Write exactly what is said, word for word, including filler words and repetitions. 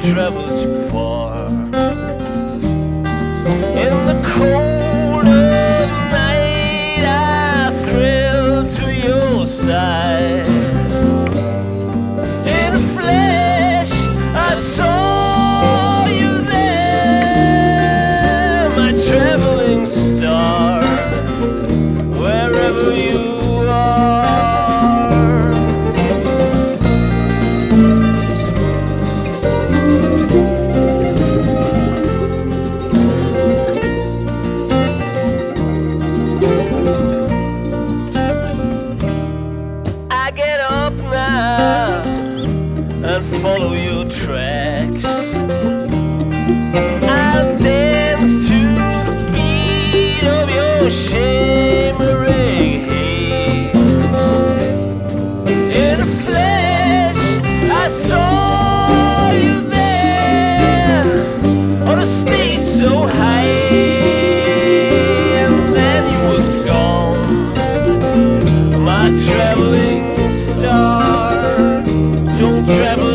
travel too far. In the cold of night I thrill to your side. In the flesh I saw you there, my traveling star, wherever you are. I get up now and follow your tracks. I'll dance to the beat of your shimmering haze. In the flesh I saw you there, on a stage so high, and then you were gone, my traveling star. Don't travel